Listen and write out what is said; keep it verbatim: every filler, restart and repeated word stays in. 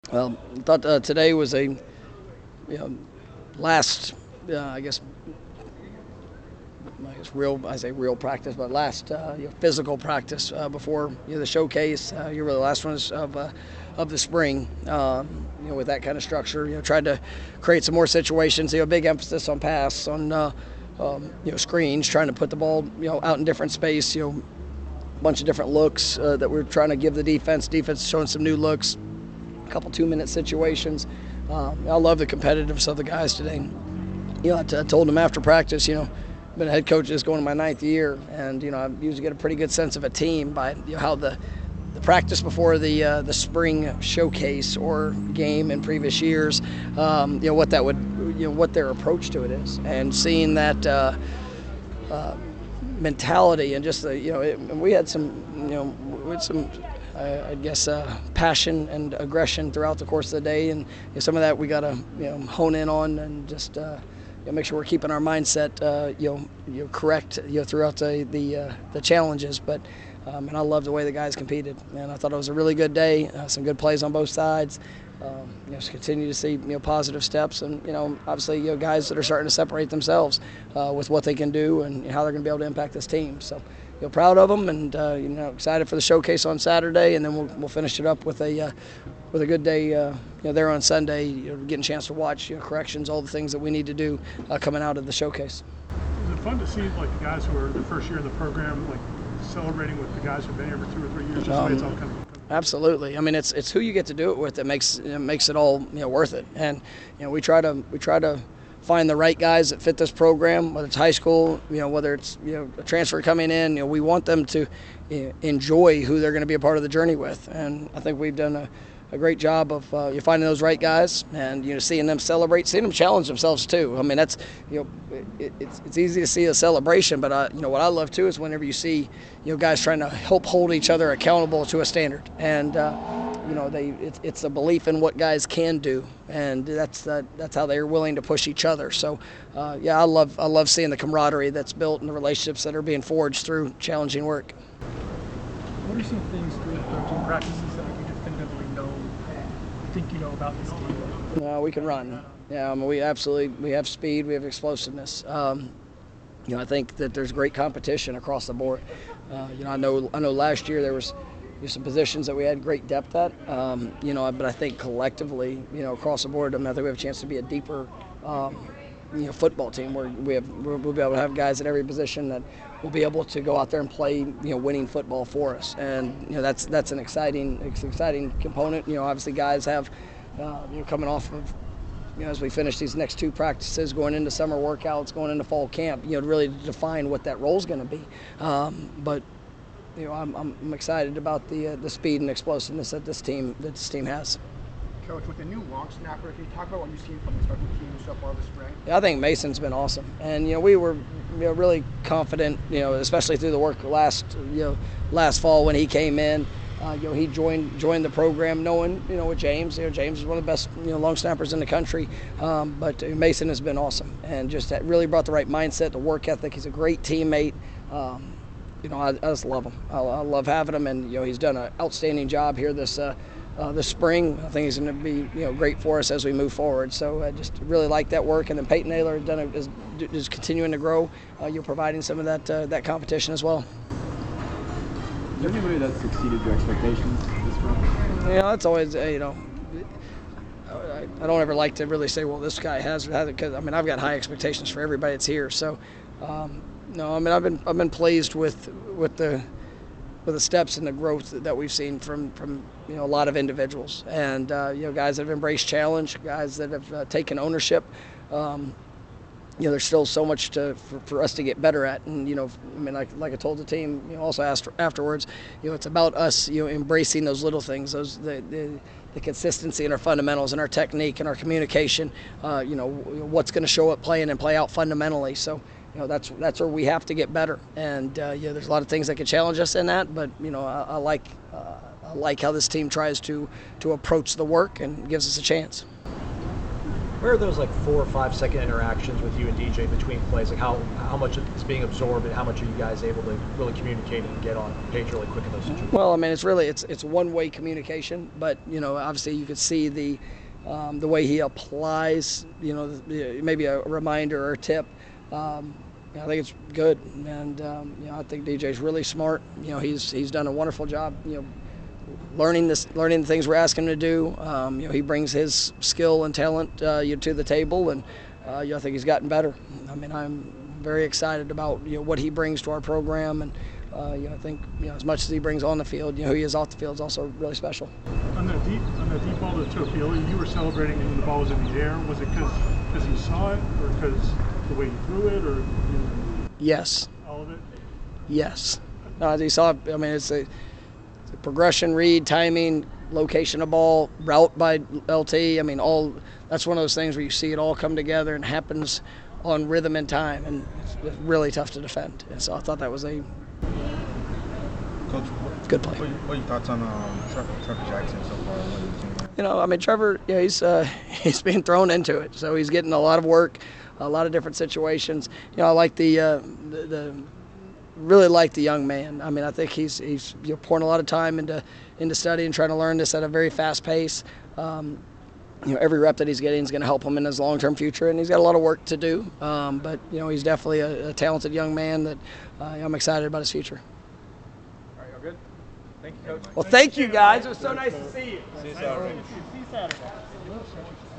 Well, I thought uh, today was a you know, last, uh, I guess, I guess real. I say real practice, but last uh, you know, physical practice uh, before you know, the showcase. Uh, you were the last ones of uh, of the spring. Um, you know, with that kind of structure, you know, tried to create some more situations. You know, big emphasis on pass, on uh, um, you know screens, trying to put the ball you know out in different space. You know, a bunch of different looks uh, that we're trying to give the defense. Defense showing some new looks. Couple two-minute situations. Um, I love the competitiveness of the guys today. You know, I, t- I told them after practice, you know, I've been a head coach just going to my ninth year, and you know, I usually get a pretty good sense of a team by you know, how the the practice before the uh, the spring showcase or game in previous years, um, you know, what that would, you know, what their approach to it is, and seeing that. Uh, uh, mentality and just the you know it, we had some you know we had some I, I guess uh, passion and aggression throughout the course of the day, and you know, some of that we got to you know hone in on and just uh, you know, make sure we're keeping our mindset uh, you know you know correct you know throughout the the, uh, the challenges. But um, and I love the way the guys competed, and I thought it was a really good day. Uh, some good plays on both sides. Um, you know, just continue to see you know positive steps, and you know obviously you know guys that are starting to separate themselves uh, with what they can do and how they're going to be able to impact this team. So, you know, proud of them, and uh, you know excited for the showcase on Saturday, and then we'll we'll finish it up with a uh, with a good day. Uh, you know, there on Sunday, you know, getting a chance to watch you know, corrections, all the things that we need to do uh, coming out of the showcase. Is it fun to see like the guys who are the first year in the program, like celebrating with the guys who've been here for two or three years? Just um, the way it's all coming. Absolutely. I mean, it's it's who you get to do it with that makes it makes it all you know worth it. And you know, we try to we try to find the right guys that fit this program, whether it's high school, you know, whether it's you know a transfer coming in. You know, we want them to you know, enjoy who they're going to be a part of the journey with. And I think we've done a, a great job of uh, you finding those right guys and you know seeing them celebrate, seeing them challenge themselves too. I mean, that's you know it, it's it's easy to see a celebration, but I, you know what I love too is whenever you see you know guys trying to help hold each other accountable to a standard, and uh, you know they it's, it's a belief in what guys can do, and that's uh, that's how they're willing to push each other. So uh, yeah, I love I love seeing the camaraderie that's built and the relationships that are being forged through challenging work. What are some things through thirteen practices that you definitively know, think you know about this team? Uh, we can run. Yeah, I mean, we absolutely we have speed, we have explosiveness. Um, you know, I think that there's great competition across the board. Uh, you know, I know I know last year there was you know, some positions that we had great depth at. Um, you know, but I think collectively, you know, across the board, I, mean, I think we have a chance to be a deeper. Um, you know, football team where we have we'll be able to have guys at every position that will be able to go out there and play you know winning football for us, and you know that's that's an exciting it's an exciting component. You know, obviously guys have uh, you know coming off of you know as we finish these next two practices, going into summer workouts, going into fall camp, you know, really define what that role is going to be. Um, but you know, I'm, I'm excited about the uh, the speed and explosiveness that this team that this team has. Coach, with the new long snapper, can you talk about what you've seen from the special teams so far this spring? Yeah, I think Mason's been awesome, and you know we were you know really confident, you know, especially through the work last you know last fall when he came in. Uh, you know, he joined joined the program knowing you know with James. You know, James is one of the best you know long snappers in the country, um, but Mason has been awesome and just really brought the right mindset, the work ethic. He's a great teammate. Um, you know, I, I just love him. I, I love having him, and you know he's done an outstanding job here this. Uh, Uh, this spring. I think he's going to be you know great for us as we move forward. So I just really like that work. And then Peyton Naylor has done a, is, is continuing to grow. Uh, you're providing some of that uh, that competition as well. Is there anybody that's exceeded your expectations this spring? You know, that's always uh, you know. I, I don't ever like to really say, well, this guy has, because I mean I've got high expectations for everybody that's here. So um, no, I mean I've been I've been pleased with with the. with the steps and the growth that we've seen from, from you know a lot of individuals and uh, you know guys that have embraced challenge, guys that have uh, taken ownership. Um, you know, there's still so much to for, for us to get better at, and you know, I mean, like like I told the team, you know, also asked afterwards, you know, it's about us, you know, embracing those little things, those the the, the consistency in our fundamentals and our technique and our communication. Uh, you know, what's going to show up playing and play out fundamentally. So. You know that's that's where we have to get better, and uh, yeah, there's a lot of things that can challenge us in that. But you know, I, I like uh, I like how this team tries to to approach the work and gives us a chance. Where are those like four or five second interactions with you and D J between plays? Like how how much is being absorbed and how much are you guys able to really communicate and get on page really quick in those situations? Well, I mean, it's really it's it's one-way communication, but you know, obviously you could see the um, the way he applies, you know, the, maybe a reminder or a tip. Um, I think it's good, and um, you know, I think D J's really smart. You know, he's he's done a wonderful job. You know, learning this, learning the things we're asking him to do. Um, you know, he brings his skill and talent uh, you know, to the table, and uh, you know, I think he's gotten better. I mean, I'm very excited about you know what he brings to our program, and uh, you know, I think you know as much as he brings on the field, you know, who he is off the field is also really special. On the deep, on the deep ball to Toafili, you were celebrating when the ball was in the air. Was it because you saw it, or because the way you threw it, or you know, Yes. all of it? Yes. No, as you saw, I mean, it's a, it's a progression, read, timing, location of ball, route by L T. I mean, all that's one of those things where you see it all come together and happens on rhythm and time, and it's really tough to defend. And so I thought that was a Coach, what, good play. What, what are your thoughts on um, Trevor, Trevor Jackson so far? What have you seen? You know, I mean, Trevor, yeah, he's uh, he's being thrown into it, so he's getting a lot of work, a lot of different situations. You know, I like the uh, the, the really like the young man. I mean, I think he's he's you know, pouring a lot of time into into study and trying to learn this at a very fast pace. Um, you know, every rep that he's getting is going to help him in his long-term future, and he's got a lot of work to do. Um, but you know, he's definitely a, a talented young man that uh, I'm excited about his future. All right, all good? Thank you, Coach. Well, thank you guys. It was so nice to see you. See you Saturday.